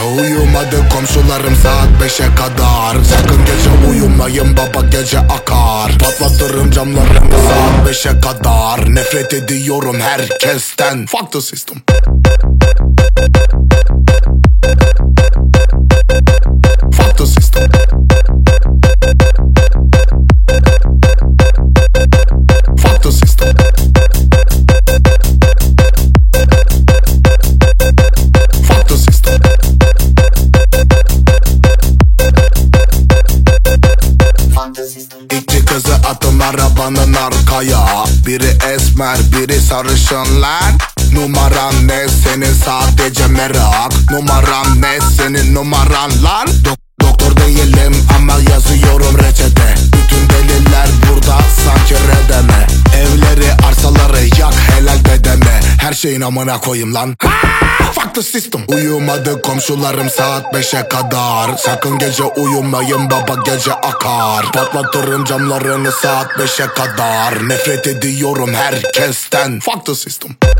Uyumadı komşularım saat 5'e kadar. Sakın gece uyumayın baba, gece akar. Patlatırım camlarını saat 5'e kadar. Nefret ediyorum herkesten. Fuck the system. Fuck the system. Fuck the system. Fuck the system. İki kızı attım arabanın arkaya. Biri esmer, biri sarışın lan. Numaran ne senin, sadece merak. Numaran ne senin, numaran lan. Doktor değilim ama yazıyorum reçete. Bütün deliller burada sanki redeme. Evleri arsaları yak helal dedeme. Her şeyin amına koyayım lan. Fuck the system. Uyumadı komşularım saat 5'e kadar. Sakın gece uyumayın baba, gece akar. Patlatırım camlarını saat 5'e kadar. Nefret ediyorum herkesten. Fuck the system.